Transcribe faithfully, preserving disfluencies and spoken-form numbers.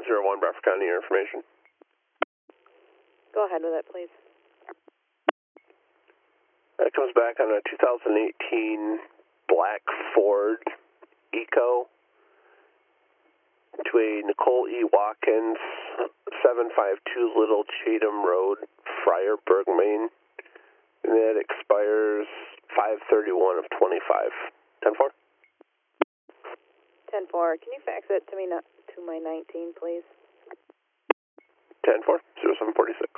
zero one, Bradford County, your information. Go ahead with it, please. That comes back on a two thousand eighteen black Ford Eco to a Nicole E. Watkins, seven five two Little Chatham Road, Friarburg, Maine. And that expires five thirty-one of twenty-five. ten four? ten four. Can you fax it to me, not to my nineteen, please? ten four, zero seven four six.